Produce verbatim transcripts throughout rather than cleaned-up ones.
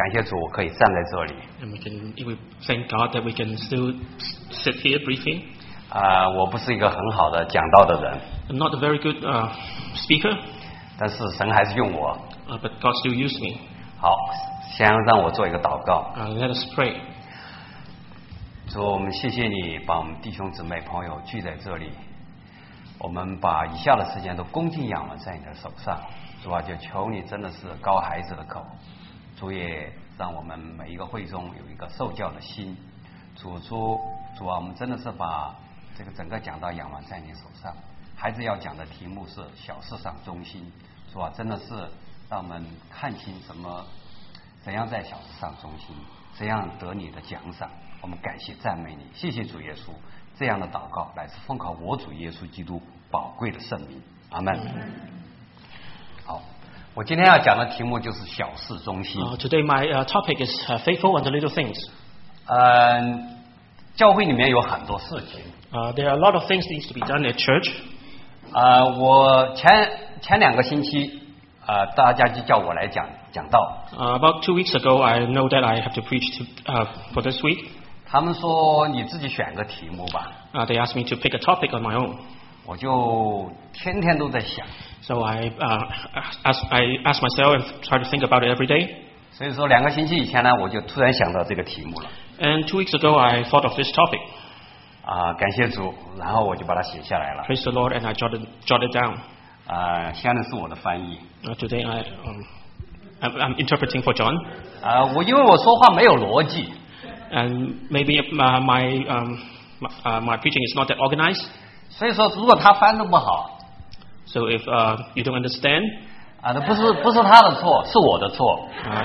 感谢主，我可以站在这里。 And we can, we thank God that we can still sit here briefing. 啊、呃，我不是一个很好的讲道的人。 I'm not a very good uh, speaker. 但是神还是用我。 Uh, but God still used me. 好，先让我做一个祷告。 Uh, let us pray. 主，我们谢谢你把我们弟兄姊妹朋友聚在这里，我们把以下的时间都恭敬仰望在你的手上。主啊，就求你真的是高孩子的口，主也让我们每一个会中有一个受教的心。主主主啊，我们真的是把这个整个讲道仰望在你手上。孩子要讲的题目是小事上忠心，主啊，真的是让我们看清什么，怎样在小事上忠心，怎样得你的奖赏。我们感谢赞美你，谢谢主耶稣。这样的祷告来自奉靠我主耶稣基督宝贵的圣名，阿门。好，我今天要讲的题目就是小事忠心。 Uh, today my uh, topic is uh, faithful on the little things. 嗯，教会里面有很多事情。 Uh, there are a lot of things that needs to be done at church. 呃，我前前两个星期，呃，大家就叫我来讲讲道。 Uh, about two weeks ago, I know that I have to preach to, uh, for this week. 他们说你自己选个题目吧。 Uh, they asked me to pick a topic on my own. 我就天天都在想。 So I, uh, ask, I ask myself and try to think about it every day. 所以说两个星期以前呢，我就突然想到这个题目了。 And two weeks ago, I thought of this topic. 啊、呃，感谢主，然后我就把它写下来了。 Praise the Lord, and I jotted jotted down. 啊、呃，现在是我的翻译。 Uh, today I, um, I'm, I'm interpreting for John. 啊、呃，我因为我说话没有逻辑。 And maybe uh, my um, my, uh, my preaching is not that organized. 所以说，如果他翻得不好 So if uh, you don't understand, 啊，那不是不是他的错，是我的错。 uh,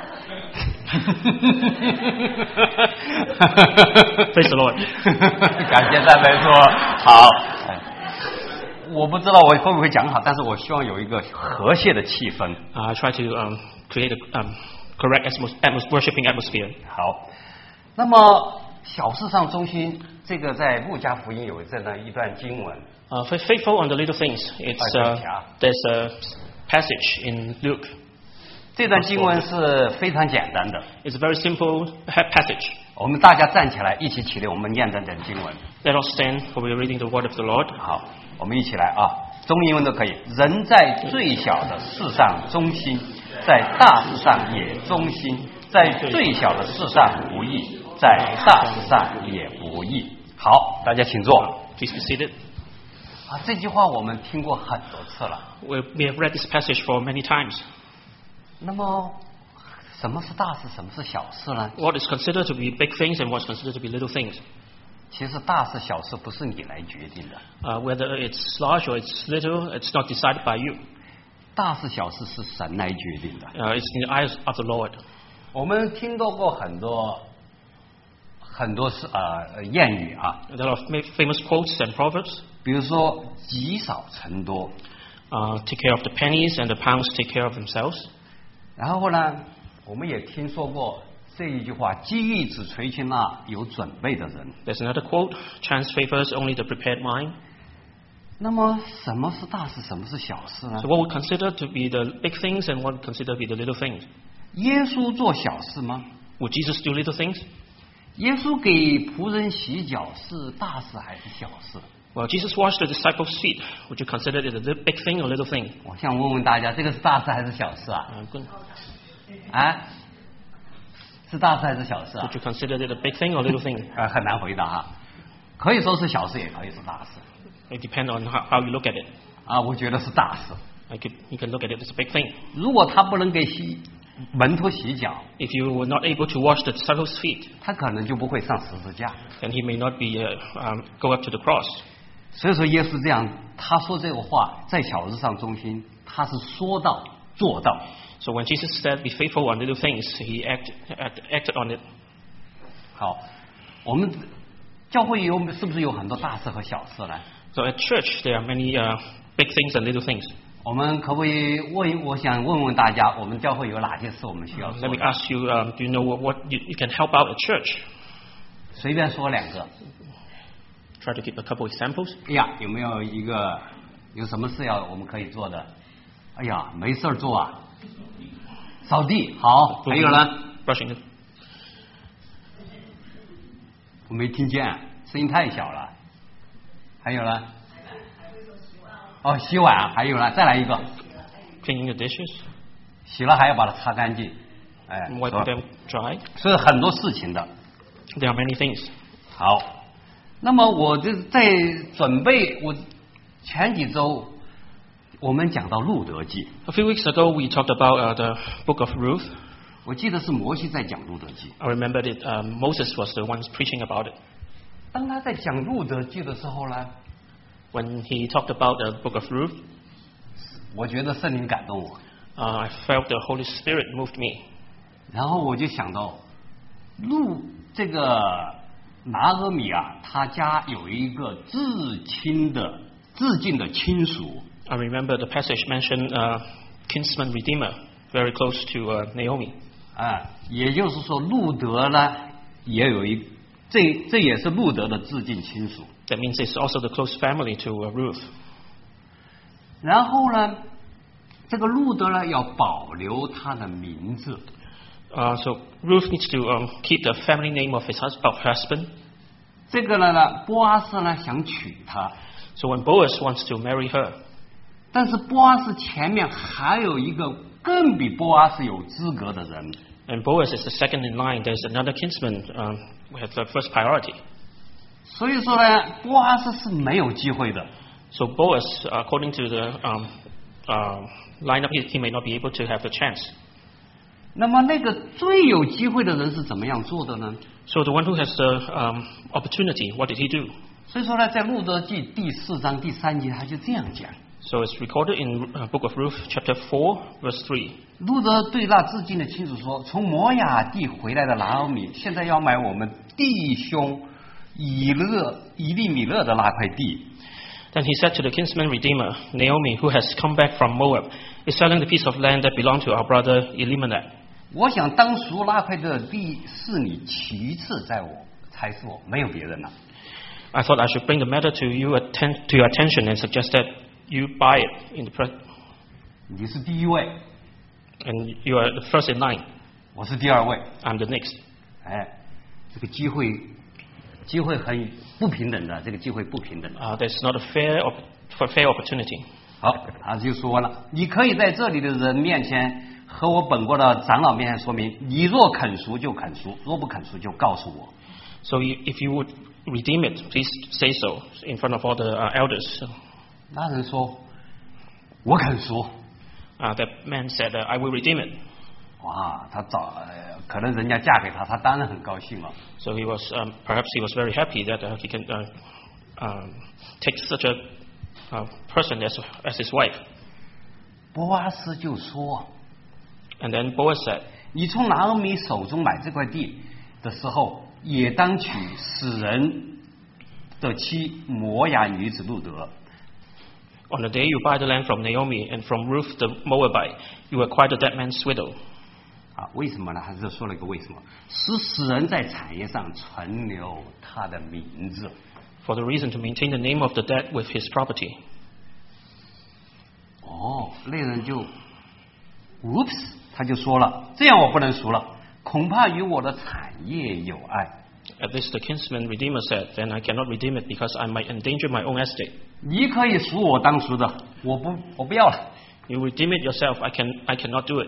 Praise the Lord. 感谢赞美主。好，我不知道我会不会讲好，但是我希望有一个和谐的气氛。 Uh, I try to um, create a um, correct atmos- atmos- worshiping atmosphere. 好，那么小事上忠心，这个在路加福音有这样一段经文。 Uh, faithful on the little things. It's uh, there's a passage in Luke. 这段经文是非常简单的。 It's a very simple passage. 我们大家站起来，一起起立，我们念这段经文。 Let us stand for we are reading the word of the Lord. 好，我们一起来啊，中英文都可以。人在最小的事上忠心，在大事上也忠心；在最小的事上不义，在大事上也不义。好，大家请坐。 Please be seated. 啊，这句话我们听过很多次了。 We we have read this passage for many times. 那么，什么是大事，什么是小事呢？ What is considered to be big things and what's considered to be little things? 其实大事小事不是你来决定的。 Uh, whether it's large or it's little, it's not decided by you. 大事小事是神来决定的。 Uh, it's in the eyes of the Lord. 我们听到过很多很多是呃谚语啊。 There are famous quotes and proverbs. 比如说积少成多。 Uh, take care of the pennies and the pounds take care of themselves. 然后呢，我们也听说过这一句话：机遇只垂青那有准备的人。 There's another quote: chance favors only the prepared mind. 那么什么是大事，什么是小事呢？ So what we consider to be the big things and what we consider to be the little things? 耶稣做小事吗？ Would Jesus do little things? 耶稣给仆人洗脚是大事还是小事？ Well, Jesus washed the disciples' feet. Would you consider it a big thing or little thing? 我想问问大家，这个是大事还是小事啊？ Uh, good. 啊，是大事还是小事啊？ Would you consider it a big thing or little thing? 呃，很难回答哈。可以说是小事，也可以是大事。 It depends on how, how you look at it. 啊，我觉得是大事。 I could, you can look at it as a big thing. 如果他不能给洗门徒洗脚， If you were not able to wash the disciples' feet, 他可能就不会上十字架。 then he may not be uh, um, go up to the cross. 所以说，耶稣这样，他说这个话，在小事上忠心，他是说到做到。 So when Jesus said, "Be faithful on little things," he acted, act, acted on it. 好，我们教会有是不是有很多大事和小事呢？ So at church, there are many uh, big things and little things. 我们可不可以问？我想问问大家，我们教会有哪些事我们需要做 Let me 的？ ask you: um, Do you know what, what you, you can help out at church? 随便说两个。 Try to give a couple examples. 哎呀，有没有一个有什么事要我们可以做的？哎呀，没事儿做啊，扫地好。还有呢？ brushing. 我没听见，声音太小了。还有呢？哦，洗碗，还有呢，再来一个。 Cleaning the dishes. 洗了还要把它擦干净，哎， wipe them dry. 所以很多事情的。 There are many things. 好，那么我就在准备，我前几周我们讲到路德记。 A few weeks ago, we talked about uh, the book of Ruth. 我记得是摩西在讲路德记。 I remember that uh, Moses was the one preaching about it. 当他在讲路德记的时候呢， when he talked about the book of Ruth, 我觉得圣灵感动我。 Uh, I felt the Holy Spirit moved me. 然后我就想到，路这个拿俄米啊，他家有一个至亲的、至近的亲属。 I remember the passage mentioned uh, kinsman redeemer, very close to uh, Naomi. 啊，也就是说，路德呢也有一，这这也是路德的至近亲属。 That means it's also the close family to uh, Ruth. 然后呢，这个路德呢要保留他的名字。 Uh, so Ruth needs to um, keep the family name of his hus- of husband. 这个呢呢，波阿斯呢想娶她。 So when Boaz wants to marry her, 但是波阿斯前面还有一个更比波阿斯有资格的人。 and Boaz is the second in line. There's another kinsman um, who has the first priority. 所以说呢，波阿斯是没有机会的。 So Boaz, according to the um, uh, lineup, he, he may not be able to have the chance. 那么那个最有机会的人是怎么样做的呢？ So the one who has the um, opportunity, what did he do? 所以说呢，在路德记第四章第三节，他就这样讲。 So it's recorded in uh, Book of Ruth, chapter four, verse three. 路德对那至近的亲属说：“从摩亚地回来的拿俄米，现在要买我们弟兄以勒以利米勒的那块地。” Then he said to the kinsman redeemer, Naomi, who has come back from Moab, is selling the piece of land that belonged to our brother Elimelech. 我想当赎那块的地是你，其次在我，才是我，没有别人了。 I thought I should bring the matter to you atten- to your attention and suggest that you buy it in the pre- 你是第一位， and you are the first in line. 我是第二位。 I'm the next. 哎，这个机会，机会很不平等的，这个机会不平等的。 Uh, there's not a fair, op- for fair opportunity. 好，他就说了，你可以在这里的人面前和我本国的长老面前说明，你若肯赎就肯赎，若不肯赎就告诉我。 So you, if you would redeem it, please say so in front of all the uh, elders. 那人说，我肯赎。 Uh, that man said, uh, I will redeem it. 哇，他找、呃、可能人家嫁给他，他当然很高兴了。 So he was, um, perhaps he was very happy that uh, he can uh, um, take such a uh, person as, as his wife. 波阿斯就说， And then Boaz said, 你从拿俄米手中买这块地的时候，也当娶死人的妻摩亚女子路德。 On the day you buy the land from Naomi and from Ruth the Moabite, you acquire the dead man's widow. 啊，为什么呢？还是说了一个为什么，使死人在产业上存留他的名字。 For the reason to maintain the name of the dead with his property. 哦，那人就 ，oops， 他就说了，这样我不能赎了，恐怕与我的产业有碍。 At this, the kinsman redeemer said, then I cannot redeem it because I might endanger my own estate. 你可以赎我当赎的，我不，我不要了。 You redeem it yourself. I can, I cannot do it.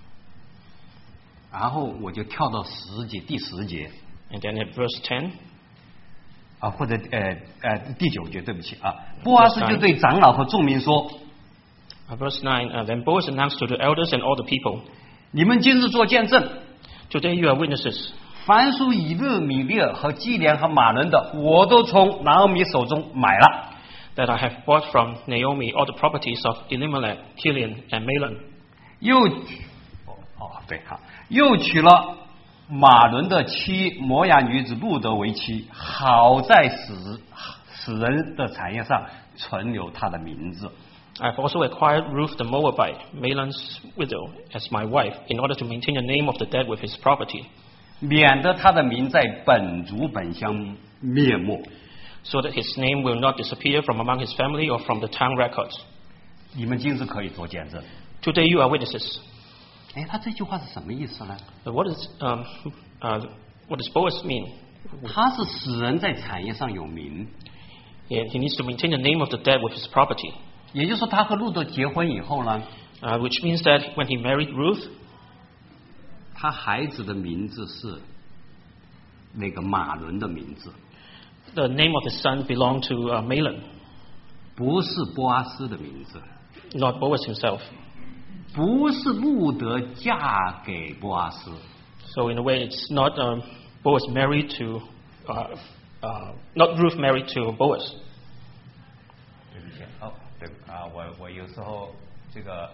然后我就跳到十节第十节 And then at verse ten, 啊，或者呃呃第九节，对不起啊，波阿斯就对长老和众民说， uh, verse nine, uh, then Boaz announced to the elders and all the people, 你们今日做见证， today you are witnesses. 凡属以勒米列和基连和马伦的，我都从拿俄米手中买了。 That I have bought from Naomi all the properties of Elimelech, Kilian, and Mahlon. 又哦哦对哈，又娶了马伦的妻摩亚女子路德为妻，好在死死人的产业上存留他的名字。 I have also acquired Ruth the Moabite, Mahlon's widow, as my wife, in order to maintain the name of the dead with his property. 免得他的名在本族本乡灭没。 So that his name will not disappear from among his family or from the town records. 你们今日可以做见证。 Today you are witnesses. 哎，他这句话是什么意思呢？ But what is um, uh, what does Boaz mean? 他是使人在产业上有名， He, he needs to maintain the name of the dead with his property, 也就是说，他和路德结婚以后呢， uh, which means that when he married Ruth, 他孩子的名字是那个马伦的名字， the name of his son belonged to uh, Mahlon, 不是波阿斯的名字， not Boaz himself. 不是路德嫁给波阿斯， So in a way, it's not um, Boaz married to, uh, uh, not Ruth married to Boaz. 对不起，哦，对啊，我我有时候这个，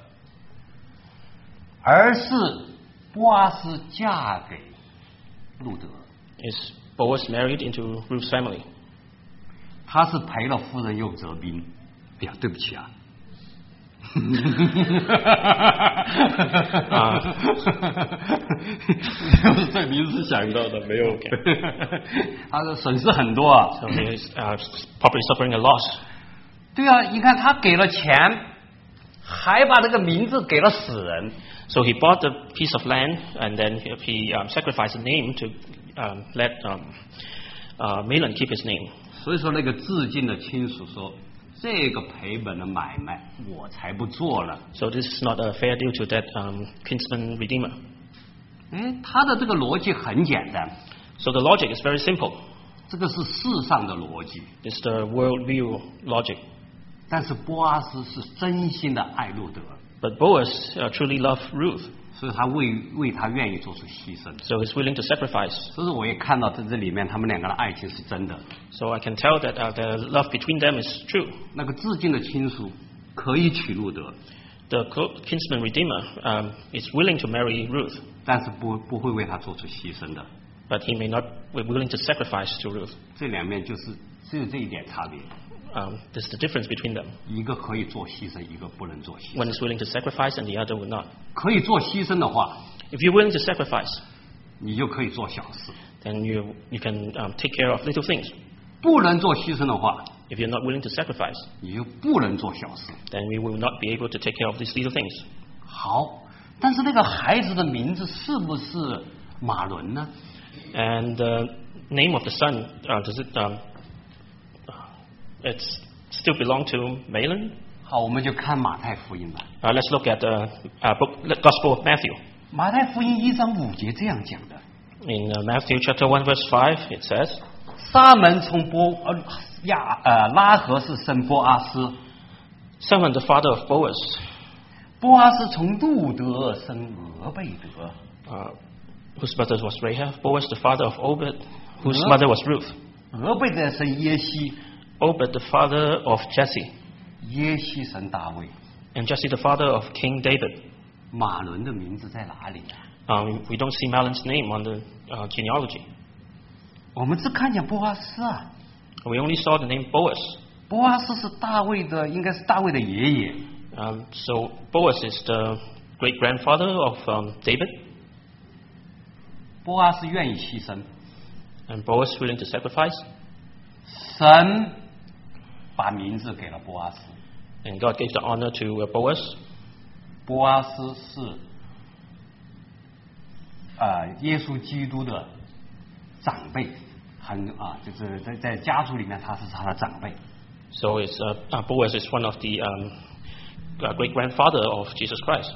而是波阿斯嫁给路德， Is Boaz married into Ruth's family? 他是赔了夫人又折兵。哎呀，对不起啊。 啊， 就是这名字想到的，没有。他的损失很多啊。 So he is uh, probably suffering a loss. 对啊，你看他给了钱，还把这个名字给了死人。 So he bought a piece of land and then he, he um, sacrificed a name to um, let um, uh, Mahlon keep his name. 所以说，那个致敬的亲属说：“这个赔本的买卖，我才不做了。” So this is not a fair deal to that um, kinsman redeemer. 哎，他的这个逻辑很简单， So the logic is very simple. 这个是世上的逻辑。 It's the worldview logic. 但是波阿斯是真心的爱路德， But Boaz uh, truly loved Ruth, 所以他为为他愿意做出牺牲。 so he's willing to sacrifice. 所以说我也看到在这里面，他们两个的爱情是真的。 So I can tell that uh, the love between them is true. 那个致敬的亲属可以娶路德， The co- kinsman redeemer um, is willing to marry Ruth, 但是不不会为他做出牺牲的。 but he may not be willing to sacrifice to Ruth. 这两面就是只有这一点差别， Um, there's the difference between them. 一个可以做牺牲，一个不能做牺 One 牲。 is willing to sacrifice and the other will not. 可以做牺牲的话， If you're willing to sacrifice, 你就可以做小事； then you, you can um, take care of little things. 不能做牺牲的话， If you're not willing to sacrifice, 你就不能做小事。 then we will not be able to take care of these little things. 好，但是那个孩子的名字是不是马伦呢？ And the name of the son, uh, does it, um, it's still belong to Mahlon? 好，我们就看马太福音吧。 Uh, let's look at the uh, book, the Gospel of Matthew. 马太福音一章五节这样讲的： In uh, Matthew chapter one verse five, it says, 沙门从波呃亚呃拉合是生波阿斯， Simon, the father of Boaz, 波阿斯从路德生俄贝德， uh, whose mother was Rahab, Boaz, the father of Obed, whose Huh? mother was Ruth, 俄贝德生耶西， Obed, the father of Jesse, 耶西生大卫。 and Jesse, the father of King David. 马伦的名字在哪里啊？ Um, we don't see Mahlon's name on the uh, genealogy. 我们只看见波阿斯啊， We only saw the name Boaz. 波阿斯是大卫的，应该是大卫的爷爷。 Um, so Boaz is the great grandfather of um, David, 波阿斯愿意牺牲， and Boaz willing to sacrifice, 神把名字给了波阿斯。 and God gave the honor to uh, Boaz. 波阿斯是啊、呃耶稣基督的长辈，很啊，就是在在家族里面他是他的长辈。 So it's, uh, uh, Boaz is one of the um, uh, great grandfather of Jesus Christ.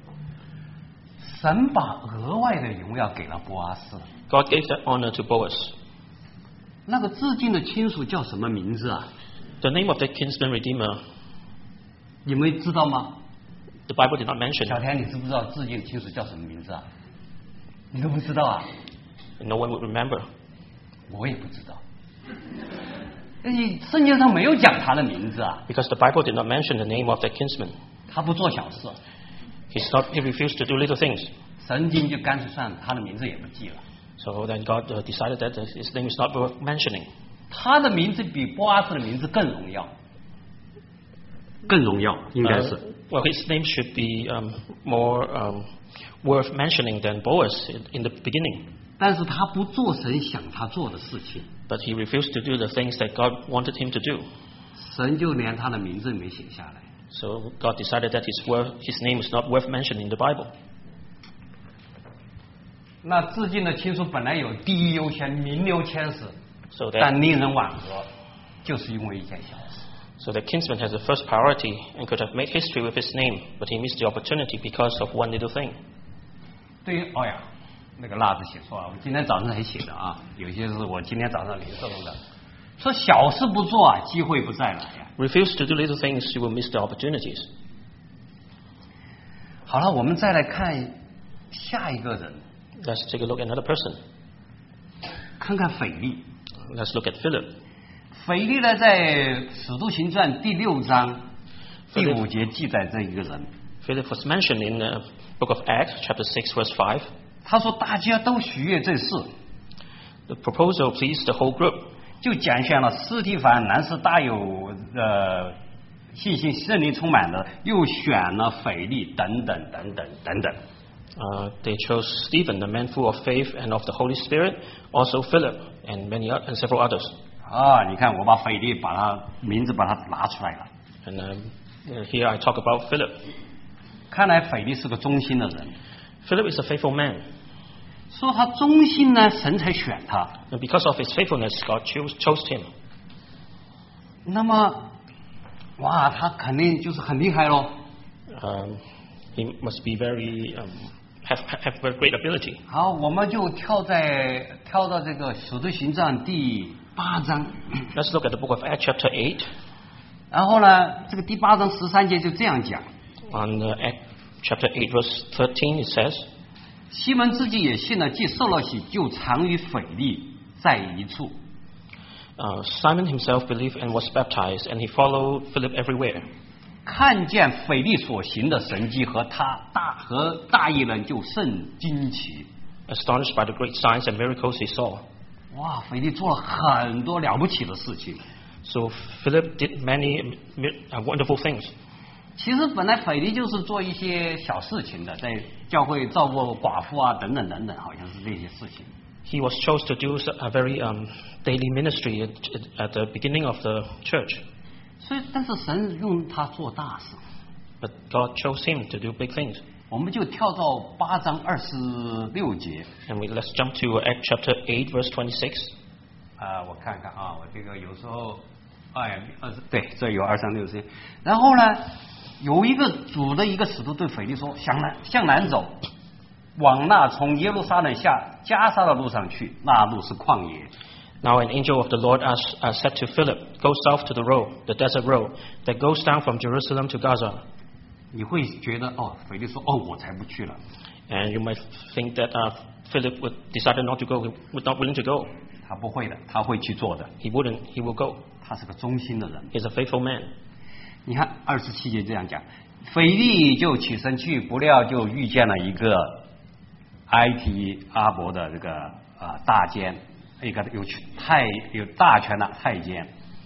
神把额外的荣耀给了波阿斯。 God gave that honor to Boaz. 那个致敬的亲属叫什么名字啊？ The name of that kinsman redeemer, 你们知道吗？ the Bible did not mention. 小田，你知不知道致敬亲属叫什么名字啊？你都不知道啊？ No one would remember. 我也不知道。你圣经上没有讲他的名字啊， Because the Bible did not mention the name of that kinsman. 他不做小事， He's not, he refused to do little things. 神经就干脆算了，他的名字也不记了。 So then God uh, decided that his name is not worth mentioning. 他的名字比波阿斯的名字更荣耀，更荣耀应该 Uh, 是。 well, his name should be um, more um, worth mentioning than Boaz in, in the beginning. 但是他不做神想他做的事情， But he refused to do the things that God wanted him to do. 神就连他的名字没写下来。 So God decided that his, worth, his name is not worth mentioning in the Bible. 那致敬的亲属本来有第一优先、名留千史， So that 但令人惋惜，就是因为一件小事。 So the kinsman has the first priority and could have made history with his name, but he missed the opportunity because of one little thing. 对于，哦呀，那个辣子写错了，我今天早上才写的啊，有些是我今天早上临时弄的。说小事不做啊，机会不再来呀。 Refuse to do little things, you will miss the opportunities. 好了，我们再来看下一个人， Let's take a look at another person. 看看腓力。 Let's look at Philip. 腓力呢，在《使徒行传》第六章第五节记载这一个人。 Philip was mentioned in the book of Acts, chapter six, verse five. 他说大家都喜悦这事， The proposal pleased the whole group. 就拣选了司提反，男是大有呃信心、圣灵充满的，又选了腓力等等等等等等。 Uh, they chose Stephen, a man full of faith and of the Holy Spirit, also Philip, and many o- and several others. 啊，你看我把腓力把他名字把他拿出来了。 And um, uh, here I talk about Philip. 看来腓力是个忠心的人。 Philip is a faithful man. 说他忠心呢，神才选他。 And because of his faithfulness, God chose, chose him. 那么，哇，他肯定就是很厉害喽。 Um, he must be very um, have have very great ability. 好，我们就跳在跳到这个《使徒行传》第八章。 Let's look at the book of Acts, chapter eight. 然后呢，这个第八章十三节就这样讲： On uh, Act, chapter eight, verse thirteen, it says, 西门自己也信了，既受了洗，就常与腓力在一处。 uh, Simon himself believed and was baptized, and he followed Philip everywhere. 看见腓力所行的神迹和他大和大义人，就甚惊奇。 Astonished by the great signs and miracles he saw. 哇，腓力做了很多了不起的事情。 So Philip did many uh, wonderful things. 其实本来腓力就是做一些小事情的，在教会照顾寡妇啊，等等等等，好像是这些事情。 He was chose to do a very um, daily ministry at, at the beginning of the church. 所以，但是神用他做大事。 But God chose him to do big things. 我们就跳到八章二十六节。 And we, let's jump to Acts chapter eight, verse twenty-six. 啊、我看看啊，我这个有时候，哎，二十对，这有二三六十。然后呢，有一个主的一个使徒对腓力说：“向南向南走，往那从耶路撒冷下加沙的路上去，那路是旷野。” Now an angel of the Lord asked, uh, said to Philip, "Go south to the road, the desert road, that goes down from Jerusalem to Gaza." 你会觉得哦，腓力说：“哦，我才不去了。” And you might think that uh, Philip would decided not to go, he was not willing to go. 他不会的，他会去做的。 He wouldn't, he will go. 他是个忠心的人。 He's a faithful man. 你看二十七节这样讲，腓力就起身去，不料就遇见了一个埃及阿伯的这个啊、呃、大监，一个有太有大权的太监。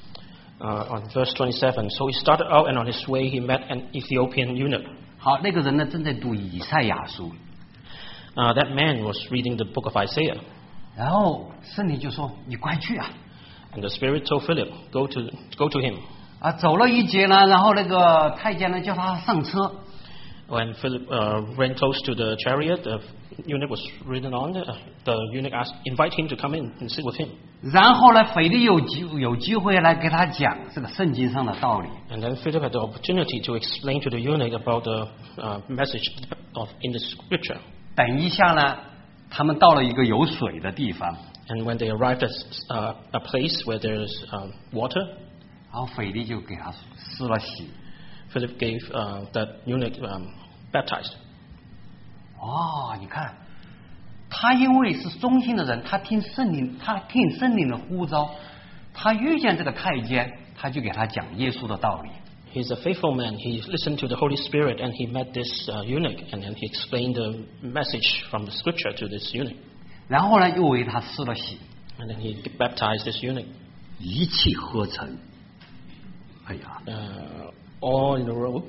Uh, on verse twenty-seven, so he started out, and on his way he met an Ethiopian eunuch. 好，那个人呢正在读以赛亚书， Uh, that man was reading the book of Isaiah, 然后圣灵就说：“你快去啊！” and the Spirit told Philip, "Go to, go to him." 啊，走了一节呢，然后那个太监呢叫他上车， When Philip uh, ran close to the chariot, the eunuch was ridden on. Uh, the eunuch asked, invite him to come in and sit with him. 然后呢，腓力有机有机会来给他讲这个圣经上的道理。 And then Philip had the opportunity to explain to the eunuch about the uh, message of in the scripture. 等一下呢，他们到了一个有水的地方， And when they arrived at uh, a place where there's um, water, 然后腓力就给他施了洗。 Philip gave uh, that eunuch um, baptized. 哦，你看，他因为是忠心的人，他听圣灵，他听圣灵的呼召，他遇见这个太监，他就给他讲耶稣的道理。 He's a faithful man. He listened to the Holy Spirit, and he met this uh, eunuch, and then he explained the message from the scripture to this eunuch. 然后呢，又为他施了洗， And then he baptized this eunuch. 一气呵成。哎呀， Uh, all in a row.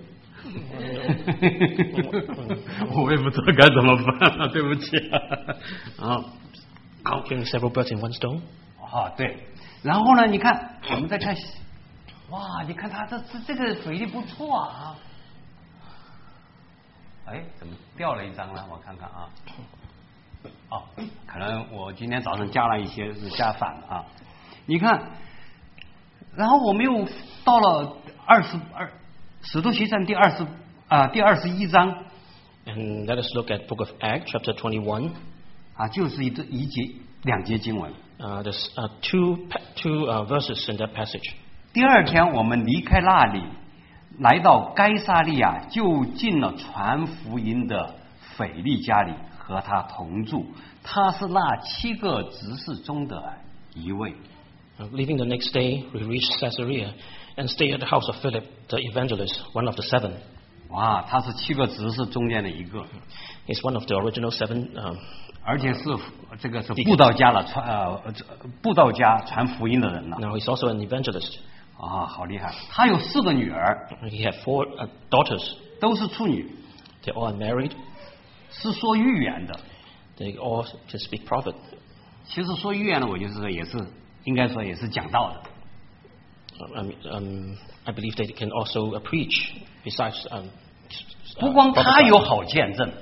我也不知道该怎么办了，对不起啊。啊，好， Killing several birds in one stone. 啊，对。然后呢，你看，我们再看，哇，你看他这这这个腓力不错啊。哎，怎么掉了一张呢？我看看啊。 哦，可能我今天早上加了一些是加反了啊。你看，然后我们又到了二十二《使徒行传》第二十啊第二十一章。 And let us look at Book of Acts, chapter twenty-one. 啊，就是一一节两节经文。 Uh, there's uh, two two uh, verses in that passage. 第二天，我们离开那里，来到该撒利亚，就进了传福音的腓利家里，和他同住。他是那七个执事中的一位。 Uh, leaving the next day, we reached Caesarea and stayed at the house of Philip, the evangelist, one of the seven. 哇，他是七个执事中间的一个。 He's one of the original seven. Um, 而且是这个是布道家了，传呃布道家传福音的人了。 Now he's also an evangelist. 啊，好厉害！他有四个女儿。 He had four uh, daughters. 都是处女。 They all are married. 是说预言的。 They all can speak prophet. 其实说预言的，我就是说也是应该说也是讲道的。 Um, um, I believe they can also uh, preach. Besides, um, 不光他有好见证。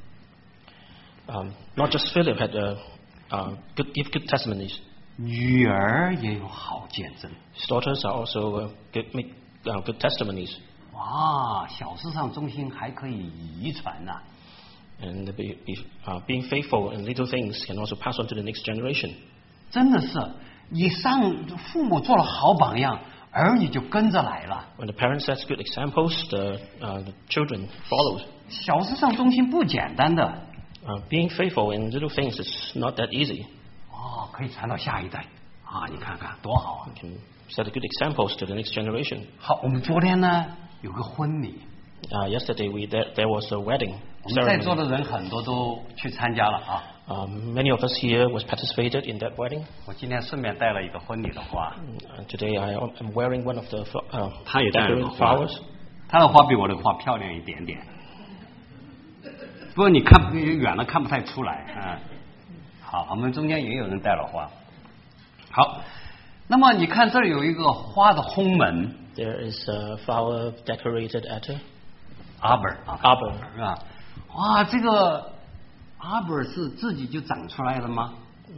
Um, not just Philip had uh, uh, good, give good testimonies. 女儿也有好见证。 His daughters are also uh, good, make uh, good testimonies. 哇，小事上忠心还可以遗传呐、啊。 And be, be, uh, being faithful in little things can also pass on to the next generation. 真的是，以上父母做了好榜样，儿女就跟着来了。 When the parents set good examples, the, uh, the children follow. 小事上忠心不简单的。 Uh, being faithful in little things is not that easy. 哦，可以传到下一代啊！你看看多好啊 You can set good examples to the next generation. 好，我们昨天呢有个婚礼。 Uh, yesterday we there, there was a wedding 我们在 ceremony. 座的人很多都去参加了啊。 Um, many of us here was participated in that wedding. 我今天顺便带了一个婚礼的花。 Uh, today I am wearing one of the uh, 他也带了个 decorated 花 flowers. 他的花比我的花漂亮一点点。不过你看远了看不太出来，嗯，好，我们中间也有人带了花。好，那么你看这儿有一个花的烘门 There is a flower decorated at arbor 啊 arbor. 是吧？哇，这个 arbor 是自己就长出来的吗？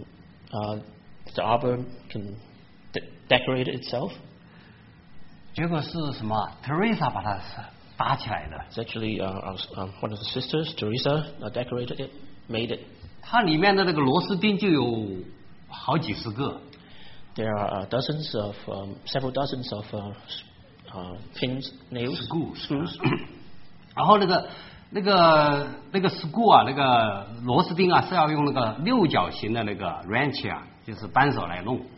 Uh, the arbor can de- decorate itself. 结果是什么 ？Teresa 把它搭起来的。 It's actually uh, our, um, one of the sisters, Teresa, uh, decorated it, made it. 它里面的那个螺丝钉就有好几十个。 There are uh, dozens of, um, several dozens of uh, uh, pins, nails, Screws. screws. 然后那个那个那个 screw 啊，那个螺丝钉啊，是要用那个六角形的那个 wrench 啊，就是扳手来弄。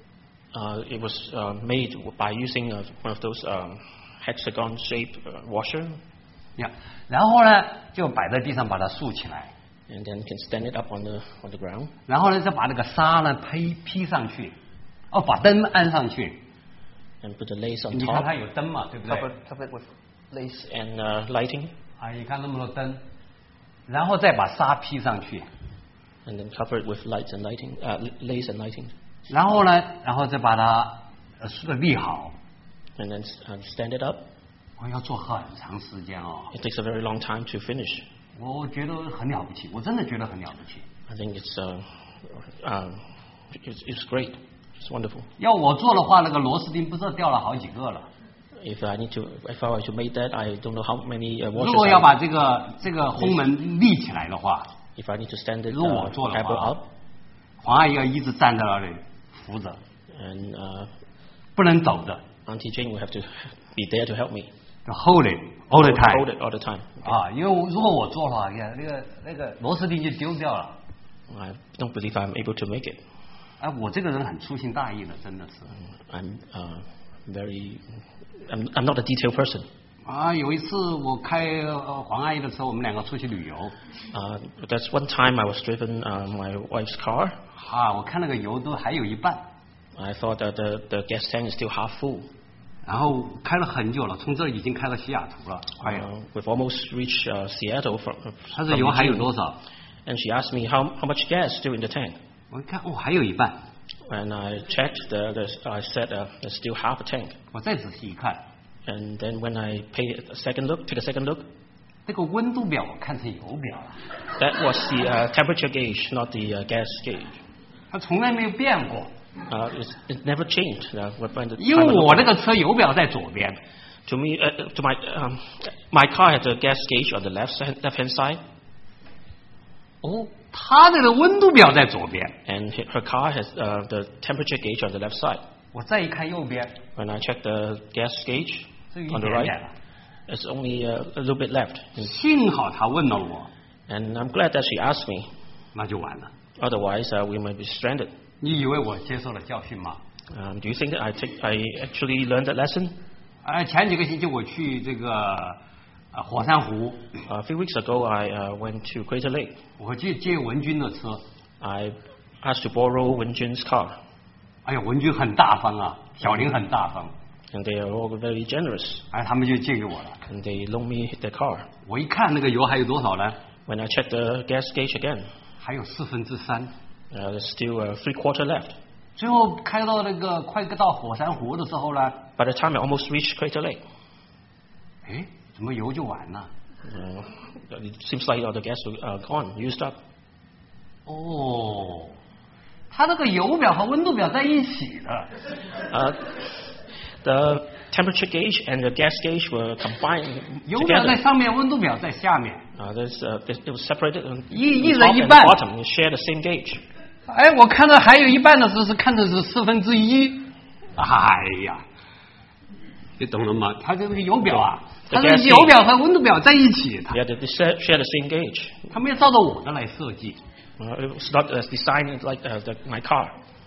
Uh, it was uh, made by using uh, one of those um, hexagon-shaped uh, washer, 呀，然后呢，就摆在地上把它竖起来， and then can stand it up on the on the ground, 然后呢，再把那个纱呢披披上去，哦，把灯安上去。 and put the lace on 你看 top. 它有灯嘛，对不对？ Cover, cover it with lace and uh, lighting, 啊，你看那么多灯，然后再把纱披上去， and then cover it with lights and lighting, uh, lace and lighting, 然后呢，然后再把它呃竖立好。 and then uh, stand it up. 我要做很长时间哦， It takes a very long time to finish. 我觉得很了不起，我真的觉得很了不起。 I think it's uh, um, it's, it's great. It's wonderful. 要我做的话，那个螺丝钉不知道掉了好几个了。 If I need to, if I were to make that, I don't know how many uh, 如 washers. 果要 I, 把这个这个烘门立起来的话， if I need to stand it 如果我 uh, 做的 elbow 话 up, 黄阿姨要一直站在那里扶着， and uh, 不能走的， Auntie Jane will have to be there to help me. 就 hold it all the Hold time it all the time. 啊，因为我如果我做的话，你看那个那个螺丝钉就丢掉了。 I don't believe I'm able to make it. 哎，我这个人很粗心大意的，真的是。 I'm uh, very, I'm, I'm not a detailed person. 啊，有一次我开呃黄阿姨的车，我们两个出去旅游， Uh, but that's one time I was driven uh, my wife's car. 啊，我看那个油都还有一半， I thought that the, the gas tank is still half full. 然后开了很久了，从这儿已经开到西雅图了，哎呀， Uh, we've almost reached uh, Seattle from, 他 from 说油还有 Eugene. 多少？ And she asked me how, how much gas still in the tank. 我一看，哦，还有一半。 And I checked, the, the, I said uh, there's still half a tank. 我再仔细一看， And then when I paid a second look, take a second look, 这个温度表我看成油表了。 That was the uh, temperature gauge, not the uh, gas gauge. 它从来没有变过。 Uh, it's, it never changed. Uh, when the 因为我这个车油表在左边。 To me, uh, to my um, my car had a gas gauge on the left side, left hand side. 哦，他这个温度表在左边。 And her car has uh, the temperature gauge on the left side. 我再一看右边。 When I checked the gas gauge on the right, it's only uh, a little bit left. 幸好他问了我。 And I'm glad that she asked me. 那就完了。 Otherwise, uh, we might be stranded. 你以为我接受了教训吗？ Um, do you think that I take, I actually learned that lesson? 啊，前几个星期我去这个呃火山湖。 Uh, a few weeks ago, I uh, went to Crater Lake. 我去借文军的车。 I asked to borrow Wenjun's car. 哎呀，文军很大方啊，小林很大方。 And they are all very generous. 哎，他们就借给我了。 And they loaned me their car. 我一看那个油还有多少呢？ When I checked the gas gauge again, 还有四分之三。 uh, there's still uh, three quarter left. 最后开到那个快到火山湖的时候呢 By the time I almost reached Crater Lake, 哎，怎么油就完了？ uh, it seems like all the gas was uh, gone, used up. 哦，它那个油表和温度表在一起的。 Uh, the temperature gauge and the gas gauge were combined 油表在 together. 上面，温度表在下面。 Uh, there's, uh, it was separated on 一一 top 人一 and 半。 bottom. They share the same gauge. 哎，我看到还有一半的时候是看的是四分之一。哎呀，你懂了吗？它这个油表啊，它是油表和温度表在一起，它 Yeah, they share, share the same gauge. 他们要照着我的来设计。 Uh, it was not uh, designed like uh, the, my car.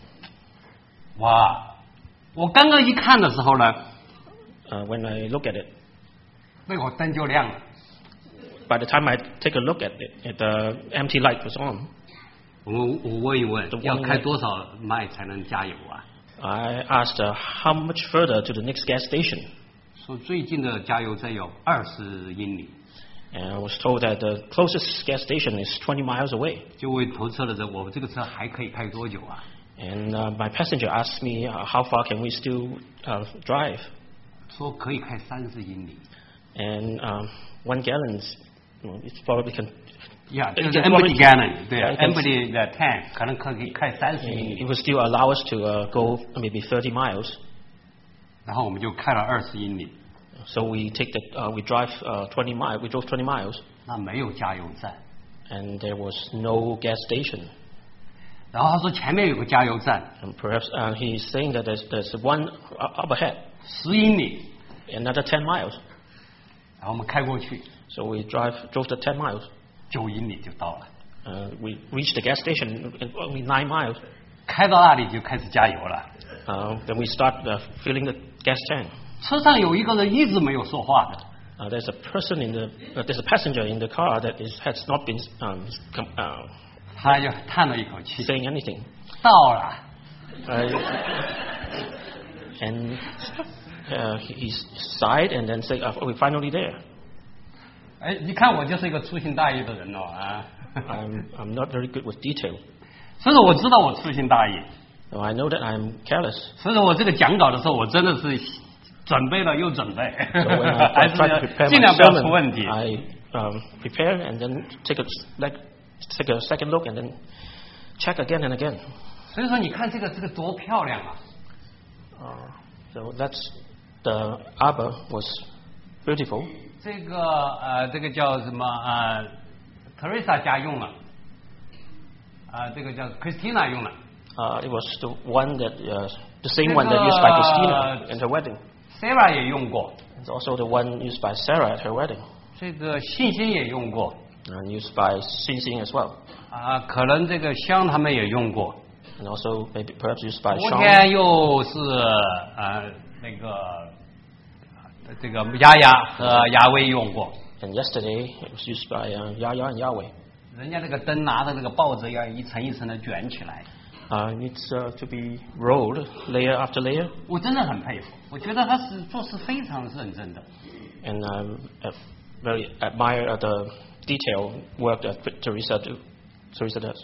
哇，我刚刚一看的时候呢， Uh, when I look at it, 那会灯就亮了。 by the time I take a look at it, the empty light was on. 我我问一问都，问要一问开多少迈才能加油啊？ I asked uh, how much further to the next gas station. 说最近的加油站有二十英里。 And I was told that the closest gas station is twenty miles away. 就问投车的人，我们这个车还可以开多久啊？ And uh, my passenger asked me uh, how far can we still uh, drive. 说可以开三十英里。 And um, one gallon, you know, it's probably can. 呀， It 就是 can empty probably- gallon，对 Yeah, it can- ，empty 的 tank 可能可以开三十英 It 里， would still allow us to uh, go maybe thirty miles. 然后我们就开了二十英里。 So we take the uh, we drive uh, twenty miles. We drove twenty miles, 那没有加油站。 and there was no gas station. 然后他说前面有个加油站， And perhaps uh, he's saying that there's there's one up ahead, 十英里， another ten miles. 然后我们开过去， So we drive drove the ten miles. 九英里就到了。 Uh, we reached the gas station in only nine miles. 开到那里就开始加油了。 Uh, then we start uh, filling the gas tank. 车上有一个人一直没有说话的， Uh, there's a person in the uh, there's a passenger in the car that is has not been um, com- uh, 他就叹了一口气， saying anything. 到了。 Uh, and uh, he sighed and then said, uh, "We're finally there." 哎，你看我就是一个粗心大意的人哦啊， I'm I'm not very good with detail, 所以说我知道我粗心大意， so I know that I'm careless. 所以说我这个讲稿的时候，我真的是准备了又准备， So when I, 还 I 是 try to 要 prepare 尽 my 量不要出问 sermon, 题。 I um, prepare and then take a like take a second look and then check again and again. 所以说你看这个这个多漂亮啊！ Uh, so that's the arbor was beautiful. 这个呃，这个叫什么呃，Teresa 家用了，啊、这个叫 Christina 用了。 Uh, it was the one that uh, the same one that used by Christina in her wedding. Sarah 也用过， It's also the one used by Sarah at her wedding, 这个信心也用过， and used by Xinxing as well, 啊、可能这个香他们也用过。 and also maybe perhaps used by 昨 Sean. 天又是呃那个呃这个丫丫和亚威用过， And yesterday it was used by uh, Yahya and Yahweh. 人家那个灯拿的那个报纸要一层一层的卷起来， Uh, it needs uh, to be rolled layer after layer, 我真的很佩服，我觉得他是做事非常认真的。 and um, I very admire uh, the detail work that Teresa do. Teresa does. Yeah.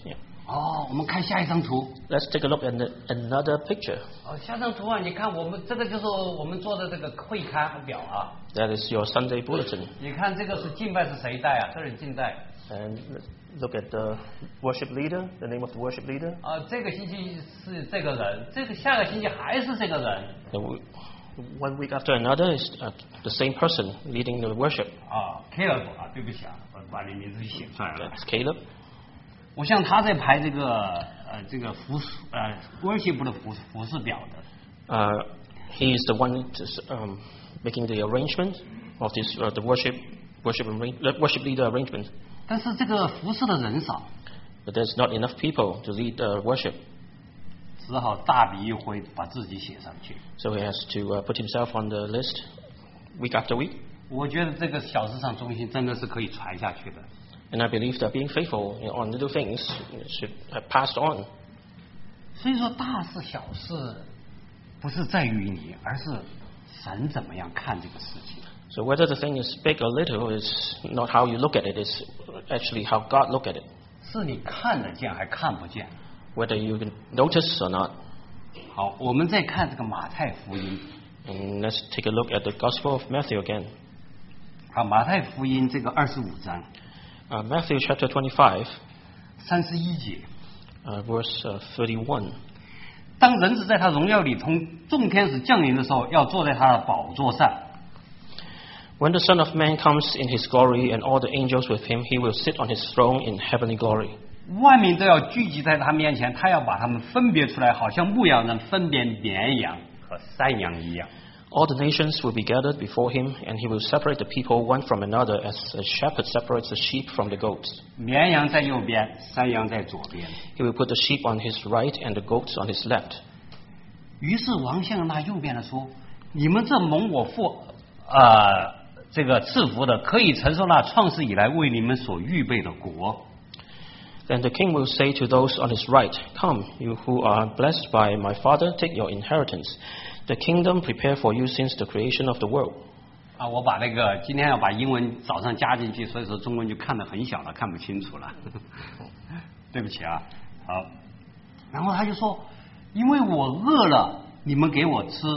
哦，我们看下一张图。 Let's take a look at the, another picture. 哦，下张图啊，你看我们这个就是我们做的这个会刊表啊。 That is your Sunday bulletin. 你看这个是敬拜是谁带啊？这是敬拜。 And let's look at the worship leader, the name of the worship leader. 啊，这个星期是这个人，这个下个星期还是这个人。 And we, one week after another is uh, the same person leading the worship. 啊 ，Caleb 啊，对不起啊，我把你名字写出来了。 That's Caleb. 我像他在排这个呃这个服饰呃 worship 的服服饰表的。 Uh, he is the one that's, um, making the arrangement of this uh, the worship worship arra- uh, worship leader arrangement. 但是这个服饰的人少， But there's not enough people to lead the worship, 只好大笔一挥把自己写上去。 so he has to uh, put himself on the list week after week. 我觉得这个小市场中心真的是可以传下去的。 And I believe that being faithful on little things should have passed on. 所以说大事小事不是在于你，而是神怎么样看这个事情。 So whether the thing is big or little is not how you look at it, it's actually how God look at it. 是你看得见还看不见。 Whether you can notice or not. 好，我们再看这个马太福音。 And let's take a look at the Gospel of Matthew again. 好，马太福音这个二十五章 Uh, Matthew chapter twenty-five, 三十一节， uh, verse uh, thirty-one. 当人子在他荣耀里同众天使降临的时候，要坐在他的宝座上。 When the Son of Man comes in his glory and all the angels with him, he will sit on his throne in heavenly glory. 万民都要聚集在他面前，他要把他们分别出来，好像牧羊人分别绵羊和山羊一样。 All the nations will be gathered before him, and he will separate the people one from another as a shepherd separates the sheep from the goats. 绵羊在右边，山羊在左边。 He will put the sheep on his right and the goats on his left. 于是王向那右边的说：“你们这蒙我父呃这个赐福的，可以承受那创世以来为你们所预备的国。” Then the king will say to those on his right, Come, you who are blessed by my Father, take your inheritance, the kingdom prepared for you since the creation of the world. 啊，我把那个今天要把英文早上加进去，所以说中文就看得很小了，看不清楚了。对不起啊，好。然后他就说：“因为我饿了，你们给我吃；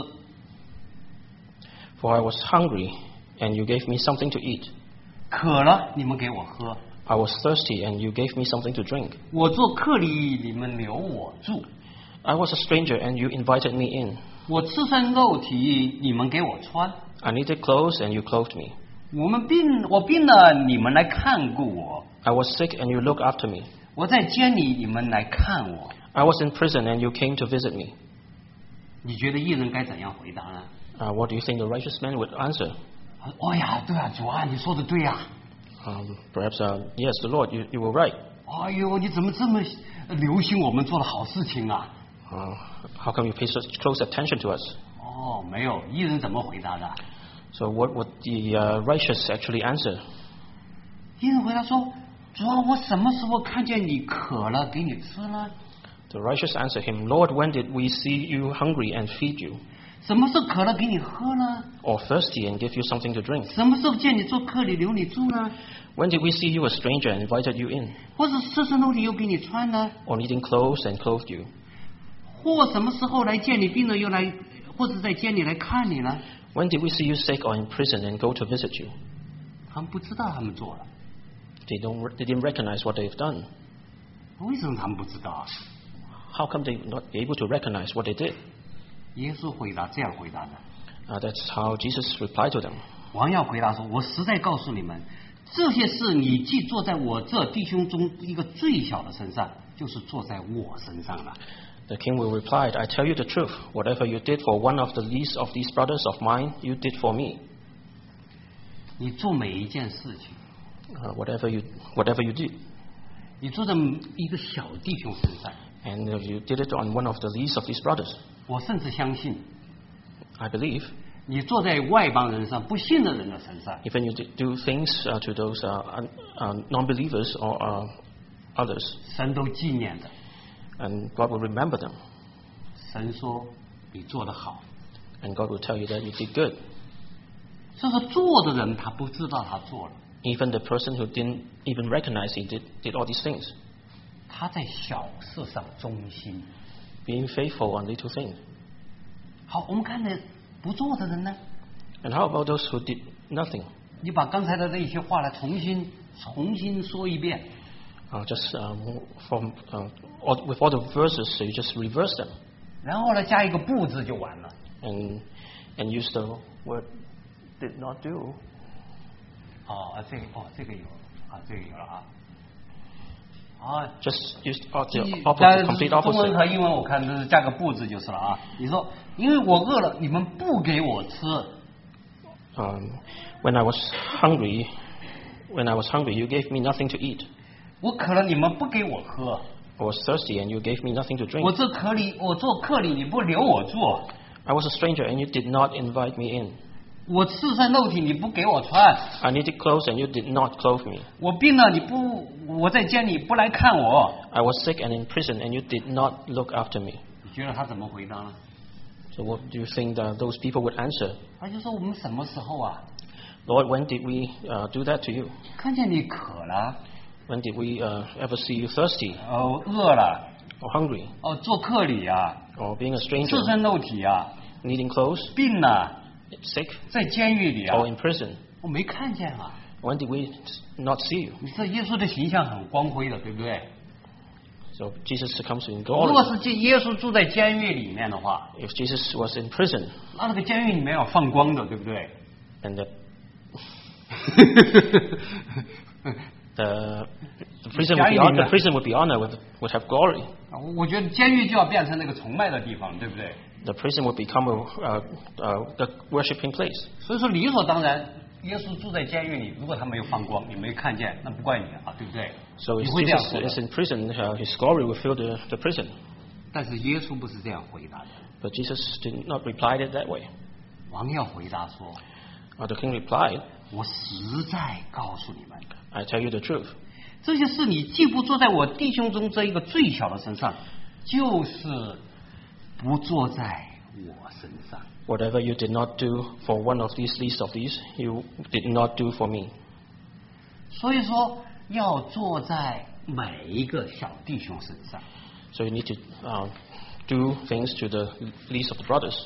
For I was hungry, and you gave me something to eat. 渴了，你们给我喝； I was thirsty, and you gave me something to drink. 我做客里，你们留我住； I was a stranger, and you invited me in. 我赤身肉体，你们给我穿； I needed clothes, and you clothed me. 我们病，我病了，你们来看顾我； I was sick, and you looked after me. 我在监里，你们来看我。” I was in prison, and you came to visit me. 你觉得艺人该怎样回答呢？ Uh, what do you think the righteous man would answer? 哦呀，对啊，主啊，你说的对呀、 Um, perhaps, uh, yes, the Lord, you, you were right. 哎呦，你怎么这么留心我们做的好事情啊？ Uh, how come you pay such close attention to us? 哦，没有，艺人怎么回答的？ So what would the uh, righteous actually answer? 艺人回答说：“主啊，我什么时候看见你渴了给你吃呢？ The righteous answered him, Lord, when did we see you hungry and feed you, 什么时候渴了给你喝呢？ or thirsty and give you something to drink? 什么时候见你做客里留你住呢？ When did we see you a stranger and invited you in, 或是赤身露体又给你穿呢？ or needing clothes and clothed you? 或什么时候来见你病了又来，或者在监里来看你呢？ When did we see you sick or in prison and go to visit you?” 他们不知道他们做了， They don't. They didn't recognize what they've done. 为什么他们不知道啊？ How come they not be able to recognize what they did? 耶稣回答这样回答的。 Uh, that's how Jesus replied to them. 王耀回答说：“我实在告诉你们，这些事你既做在我这弟兄中一个最小的身上，就是做在我身上了。” The king will reply, I tell you the truth. Whatever you did for one of the least of these brothers of mine, you did for me. 你做每一件事情， Uh, whatever you whatever you did, 你做在一个小弟兄身上， and uh, you did it on one of the least of these brothers. 我甚至相信， I believe, 你做在外邦人上、不信的人的身上， even you did do things uh, to those uh, un, uh, non-believers or uh, others, 神都纪念的。 and God will remember them, 神说你做得好， and God will tell you that you did good. 所以说做的人他不知道他做了， Even the person who didn't even recognize he did, did all these things, 他在小事上忠心。 being faithful on little things. 好，我们看的不做的人呢？ And how about those who did nothing? 你把刚才的那些话来重新重新说一遍。 Uh, just um, from uh, all, with all the verses, so you just reverse them 然后呢，加一个不字就完了。 and and use the word did not do. 哦，啊，这个哦，这个有啊，这个有了啊。啊， Just use uh, the 一 opposite, 但 complete 是中文 opposite. 和英文我看都是加个不字就是了啊。你说，因为我饿了，你们不给我吃。 Um, when I was hungry, when I was hungry, you gave me nothing to eat. 我渴了，你们不给我喝。 I was thirsty, and you gave me nothing to 我 drink. 这客里，我做客里，你不留我做。 I was a stranger, and you did not invite me in. 我赤身露体，你不给我穿。 I needed clothes, and you did not clothe me. 我病了，你不，我在监里不来看我。 I was sick and in prison, and you did not look after me. 你觉得他怎么回答呢？ So what do you think that those people would answer? 他就说我们什么时候啊？ Lord, when did we uh, do that to you? 看见你渴了， When did we uh, ever see you thirsty 哦，饿了， or hungry 哦，做客里啊， or being a stranger, 赤身露体啊， needing clothes, 病了， sick 在监狱里啊 or，in prison? 我没看见啊。 When did we not see you? 你这耶稣的形象很光辉的，对不对？ So Jesus comes in 如果 glory. 是这耶稣住在监狱里面的话， If Jesus was in prison 那那个监狱里面要放光的，对不对？ and the, the, the prison would be hon- the prison would be honored, would, would have glory. 我觉得监狱就要变成那个崇拜的地方，对不对？ The prison would become a, uh, uh, the worshiping place. 所以说理所当然，耶稣住在监狱里，如果他没有放光，你没看见，那不怪你啊，对不对？ So 你 if 会这样 Jesus 说的。 is in prison, uh, his glory will fill the, the prison. 但是耶稣不是这样回答的， But Jesus did not reply it that way. 王要回答说 Uh, the king replied,：“ 我实在告诉你们， I tell you the truth. 这些事你既不做在我弟兄中这一个最小的身上，就是不做在我身上。 Whatever you did not do for one of these least of these, you did not do for me. ” 所以说，要做在每一个小弟兄身上。 So you need to uh, do things to the least of the brothers.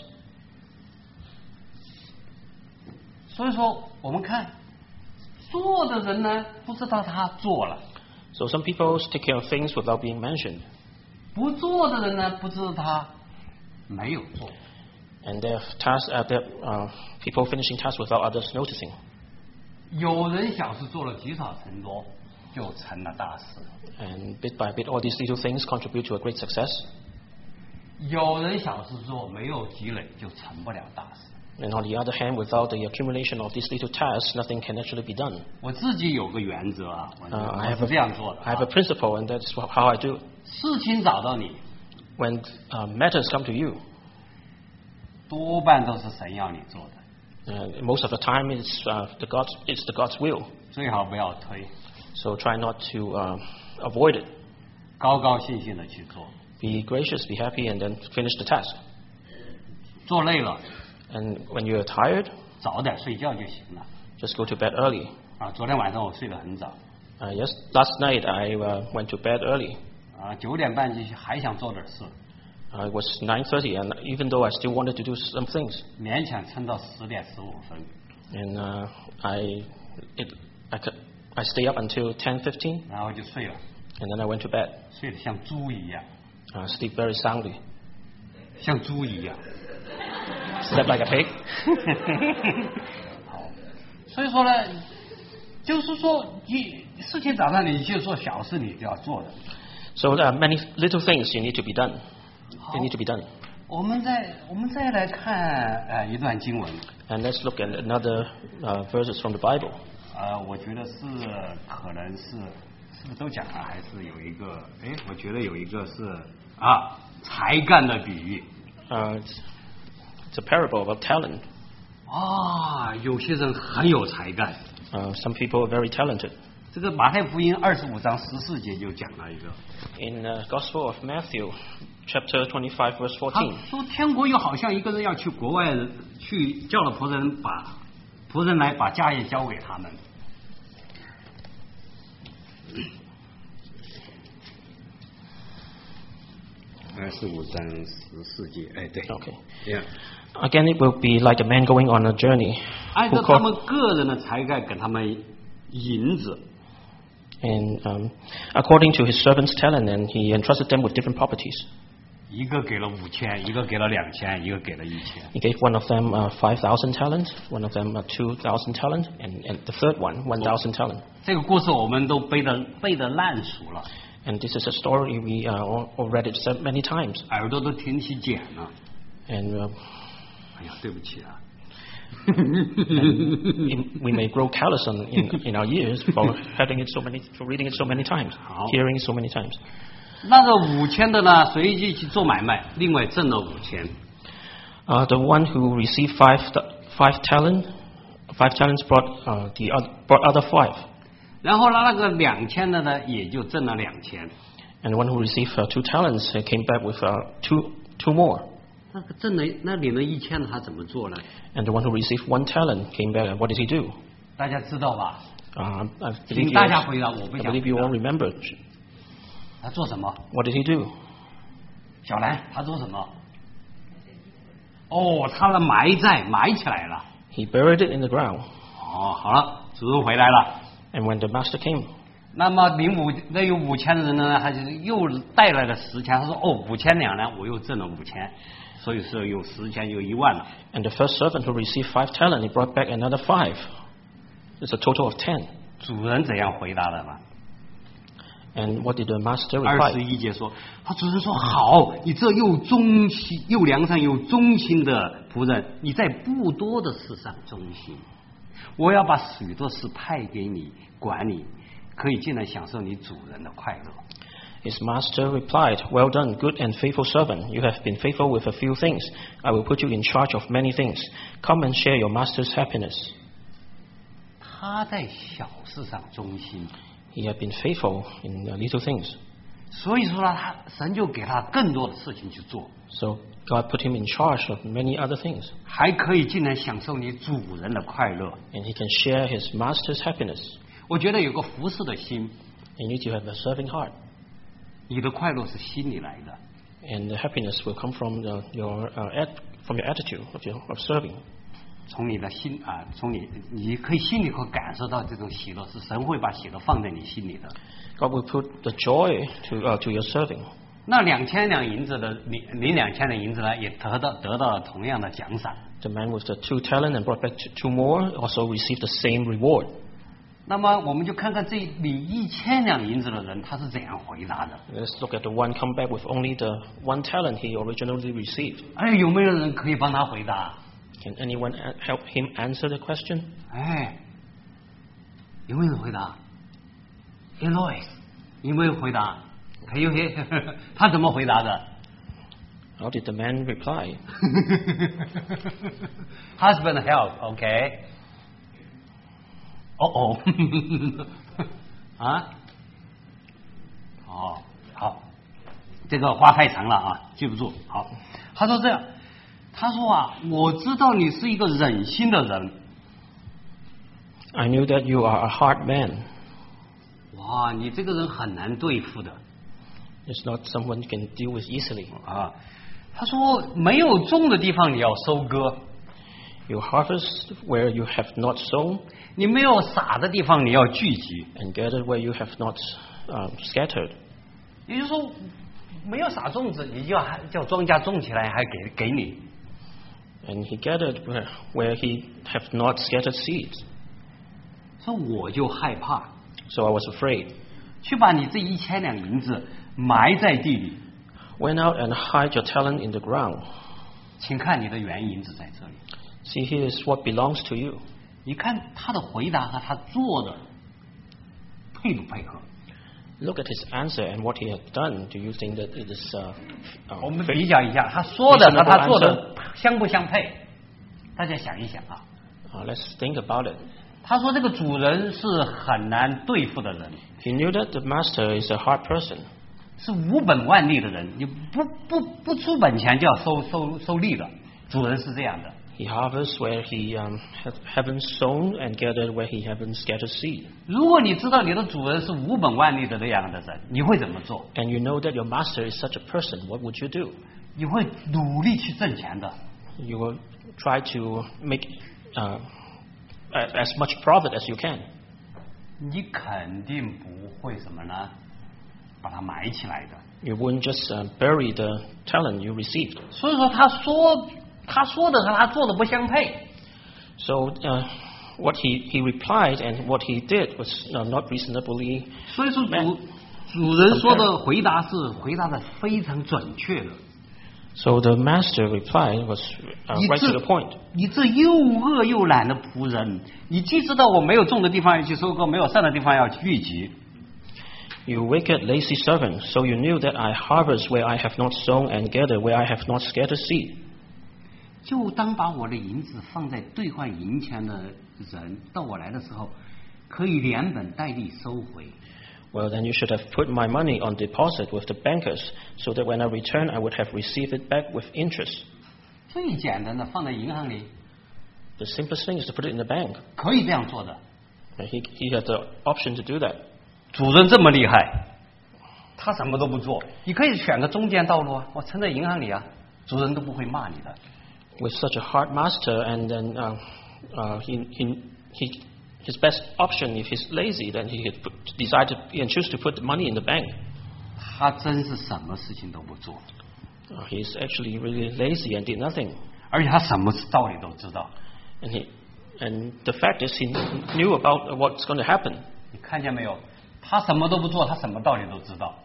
所以说，我们看做的人呢，不知道他做了； So some people take care of things without being mentioned. 不做的人呢，不知道他没有做。 And there are tasks, uh, there are, uh, people finishing tasks without others noticing. 有人小事做了积少成多，就成了大事； And bit by bit, all these little things contribute to a great success. 有人小事做没有积累，就成不了大事。 And on the other hand, without the accumulation of these little tasks, nothing can actually be done. 我自己有个原则啊，我 Uh, I 我 have 是这 a, 样做的、 I have a 啊。 principle, and that's wh- how I do. 事情找到你， When uh, matters come to you, 多半都是神要你做的， uh, most of the time it's, uh, the God's, it's the God's will. 最好不要推， So try not to uh, avoid it. 高高兴兴的去做。 Be gracious, be happy, and then finish the task. 做累了， And when you're tired, 早点睡觉就行了。 just go to bed early. 啊，昨天晚上我睡得很早， Uh, yes, last night I uh, went to bed early. 啊，九点半就还想做点事， Uh, it was nine thirty, and even though I still wanted to do some things, 勉强撑到十点十五分， and uh, I, it, I, could, I stay up until ten fifteen, 然后就睡了， and then I went to bed. 睡得像猪一样， Uh, sleep very soundly. 像猪一样。 Slept like a pig. 好，所以说呢，就是说你事情找到你，你就做小事，你就要做的。 So there are many little things you need to be done. They need to be done. 我们再我们再来看呃一段经文， And let's look at another uh, verses from the Bible. 呃，我觉得是可能是是不是都讲了，还是有一个？哎，我觉得有一个是啊才干的比喻。 Uh, it's, it's a parable about talent. 啊，有些人很有才干。 Uh, some people are very talented. 这个马太福音二十五章十四节就讲了一个， In uh, Gospel of Matthew, chapter twenty-five, verse 他 fourteen. 说天国又好像一个人要去国外去叫了仆人把仆人来把家业交给他们。 呃，十五章十四节，哎，对。 Okay. Yeah. Again, it will be like a man going on a journey. 按照他们个人的才干给他们银子。 And um, according to his servants' talent, and he entrusted them with different properties. 一个给了五千，一个给了两千，一个给了一千。 He gave one of them uh, five thousand talent, one of them uh, two thousand talent, and, and the third one one thousand talent. 这个故事我们都背得背得烂熟了。 And this is a story we uh, all, all read it many times. 耳朵都听起茧了。 And uh, 哎呀，对不起啊。 we may grow callous on, in, in our ears for having it so many, for reading it so many times, hearing it so many times. 那个五千的呢，随即去做买卖，另外挣了五千。 Uh, the one who received five five talent, five talents brought uh, the other, brought other five. 然后呢，那个两千的呢，也就挣了两千。 And the one who received uh, two talents uh, came back with uh, two two more. 那个挣了那领了一千的他怎么做呢？ And the one who received one talent came back, and what did he do? 大家知道吧？ Uh, I 请 believe 大 you 家 all, 回答，我不 I 想 believe you 回 all 答。 remember. 他做什么？ What did he do? 小兰，他做什么？哦，他的埋在埋起来了。 He buried it in the ground. 哦，好了，主人回来了。 And when the master came, 那么领五那有五千的人呢，他就又带来了十千。他说：“哦，五千两呢，我又挣了五千，所以说有十千有一万了。” and the first servant who received five talent, he brought back another five. It's a total of ten. 主人怎样回答的呢？ And what did the master 二十 reply? 一节说，他主人说：“好，你这又忠心又良善又忠心的仆人，你在不多的事上忠心，我要把许多事派给你管理，可以尽量享受你主人的快乐。” His master replied, "Well done, good and faithful servant. You have been faithful with a few things. I will put you in charge of many things. Come and share your master's happiness." 他在小事上忠心， He had been faithful in the little things. 所以说呢，他神就给他更多的事情去做， So God put him in charge of many other things. 还可以尽量享受你主人的快乐。 And he can share his master's happiness. 我觉得有个服侍的心， You need to have a serving heart. 你的快乐是心里来的。 And the happiness will come from the, your, uh, at, from your attitude of, your, of serving. 从你的心啊，从你你可以心里会感受到这种喜乐，是神会把喜乐放在你心里的。 God will put the joy to, uh, to your serving. 那两千两银子的领领两千两银子呢，也得到得到了同样的奖赏。 The man with the two talent and brought back two more also received the same reward. 那么我们就看看这领一千两银子的人他是怎样回答的。 Let's look at the one come back with only the one talent he originally received. 哎，有没有人可以帮他回答？ Can anyone a- help him answer the question? 哎，有没有人回答 ？Eloise， 有没有回答？可以，他怎么回答的 How did the man reply? ？Husband help, OK。哦哦，啊，哦，好，这个话太长了啊，记不住。好，他说这样，他说啊，我知道你是一个忍心的人。 I knew that you are a hard man. 哇，你这个人很难对付的 It's not someone you can deal with easily. 啊。他说，没有种的地方你要收割， You harvest where you have not sown, 你没有撒的地方你要聚集。 and gather where you have not um, scattered. 也就是说，没有撒种子，你就要还叫庄稼种起来，还给给你。 And he gathered where, where he have not scattered seeds. 说我就害怕， So I was afraid. 去把你这一千两银子埋在地里。 Went out and hide your talent in the ground. 请看你的原银子在这里。 See, here is what belongs to you. 你看他的回答和他做的配不配合？ Look at his answer and what he had done. Do you think that it is uh, 我 uh, 们 fit? 比较一下，他说的和他做的相不相配？大家想一想啊。 Uh, let's think about it. 他说这个主人是很难对付的人， He knew that the master is a hard person. 是无本万利的人，你不不不出本钱就要收收收利的。主人是这样的。 He harvests where he um, ha- haven't sown and gathered where he haven't scattered seed. 如果你知道你的主人是无本万利的那样的人，你会怎么做？ And you know that your master is such a person, what would you do? 你会努力去挣钱的。 You will try to make uh, a- as much profit as you can. 你肯定不会什么呢？把它埋起来的。 You wouldn't just uh, bury the talent you received. 所以说，他说他说的和他做的不相配。 So uh, what he, he replied and what he did was uh, not reasonably. 所以说主主人说的回答是回答的非常准确的。 So the master reply was uh, 你 right to 这 the point. 你这又饿又懒的仆人，你既知道我没有种的地方要去收割，没有散的地方要去聚集。 You wicked, lazy servant, so you knew that I harvest where I have not sown and gather where I have not scattered seed. 就当把我的银子放在兑换银钱的人，到我来的时候，可以连本带利收回。 Well, then you should have put my money on deposit with the bankers, so that when I return, I would have received it back with interest. 最简单的，放在银行里， The simplest thing is to put it in the bank. 可以这样做的。 And He, he had the option to do that. 主人这么厉害，他什么都不做，你可以选个中间道路啊，我存在银行里啊，主人都不会骂你的。 With such a hard master, and then uh, uh, he, he, he, his best option, if he's lazy, then he could put, decide to and choose to put the money in the bank. 他真是什么事情都不做， Uh, he's actually really lazy and did nothing. 而且他什么道理都知道。 And he, and the fact is, he knew about what's going to happen. 你看见没有？他什么都不做，他什么道理都知道。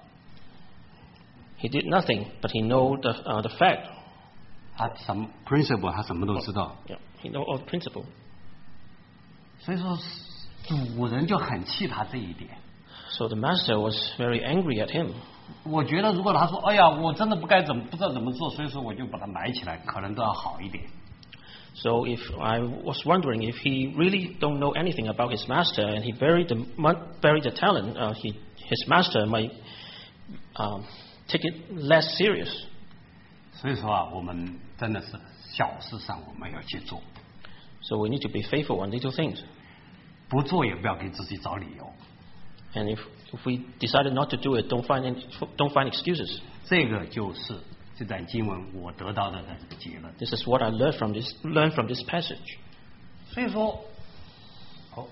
He did nothing, but he know the uh, the fact. 他什么 principle 他什么都知道。 Yeah, he know all the principle. 所以说，主人就很气他这一点。 So the master was very angry at him. 我觉得如果他说，哎呀，我真的不该怎么不知道怎么做，所以说我就把它埋起来，可能都要好一点。 So if I was wondering if he really don't know anything about his master and he buried the mon- buried the talent, uh, he, his master might um, take it less serious. 所以说啊，我们真的是小事上我们要去做， So we need to be faithful on little things. 不做也不要给自己找理由。 And if, if we decided not to do it, don't find any, don't find excuses. 这个就是这段经文我得到的这个结论。 This is what I learned from this learned from this passage. 所以说，哦，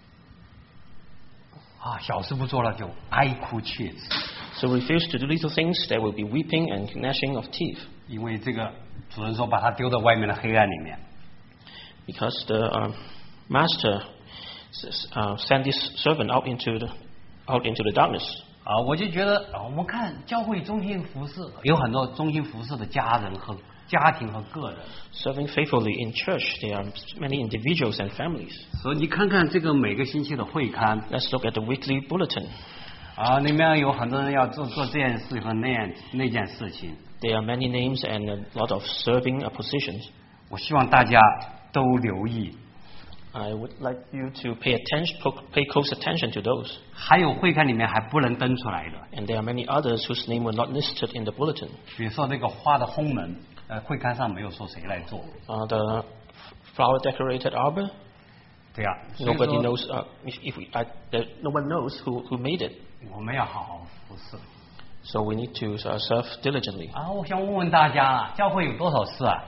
啊，小事不做了就哀哭切齿， So refuse to do little things, there will be weeping and gnashing of teeth. 因为这个主人说把他丢到外面的黑暗里面。 Because the um, master s- uh, sent this servant out into the out into the darkness. 啊，我就觉得啊，我们看教会中心服侍，有很多中心服侍的家人和家庭和个人。 Serving faithfully in church, there are many individuals and families. 所以你看看这个每个星期的会刊 Let's look at the weekly bulletin. 啊，里面有很多人要做做这件事和那样那件事情。 There are many names and a lot of serving uh, positions. 我希望大家都留意。 I would like you to pay attention, po- pay close attention to those. 还有会刊里面还不能登出来的， And there are many others whose name were not listed in the bulletin. 比如说那个花的烘门，呃，会刊上没有说谁来做。 Uh, the flower decorated arbor. 对呀、所以 Nobody 说 knows. Uh, if, if we, I, there, no one knows who, who made it. 我们要好好服侍。 So we need to uh, serve diligently. 啊，我想问问大家啊，教会有多少事啊？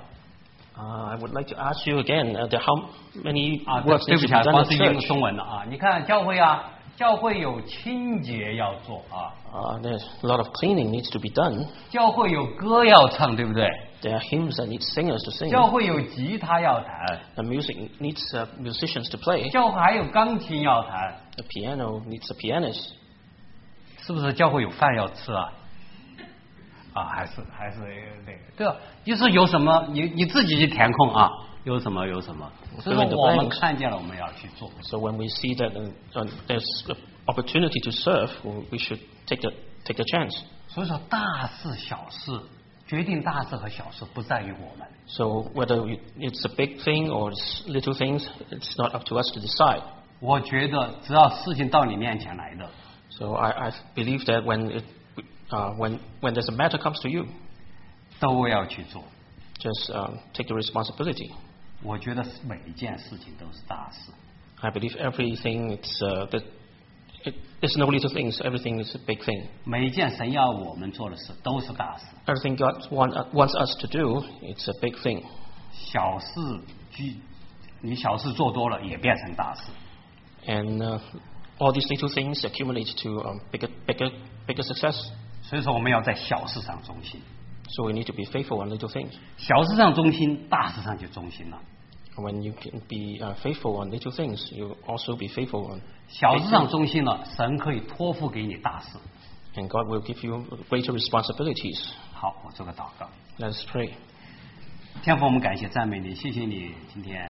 Uh, I would like to ask you again, uh, there how many 啊，对 works 对 need 不 to 起 be 啊， done 光 at 是英 church? 中文的啊。你看教会啊，教会有清洁要做啊， Uh, there's a lot of cleaning needs to be done. 教会有歌要唱，对不对？ There are hymns that need singers to sing. 教会有吉他要弹， The music needs uh, musicians to play. 教会还有钢琴要弹， The piano needs a pianist. 是不是？教会有饭要吃啊？啊，还是还是那个，对吧？就是有什么，你你自己去填空啊，有什么有什么。所以说 Fill in the 我们 blanks. 看见了，我们要去做。 So when we see that uh, uh, there's an opportunity to serve, well, we should take the take the chance. 所以说，大事小事，决定大事和小事不在于我们。 So whether we, it's a big thing or it's little things, it's not up to us to decide. 我觉得只要事情到你面前来的， So I, I believe that when it, uh, when when there's a matter comes to you, 都要去做。 just um, take the responsibility. 我觉得每一件事情都是大事。 I believe everything it's uh, that it, it's no little things. Everything is a big thing. 每一件神要我们做的事都是大事。 Everything God want, uh, wants us to do, it's a big thing. 小事居，你小事做多了也变成大事。 And uh, all these little things accumulate to um, bigger, bigger, bigger success. 所以说我们要在小事上忠心。 So we need to be faithful on little things. 小事上忠心，大事上就忠心了。 When you can be uh, faithful on little things, you also be faithful on. 小事上忠心了，神可以托付给你大事。 And God will give you greater responsibilities. 好，我做个祷告。 Let's pray. 天父，我们感谢赞美你，谢谢你今天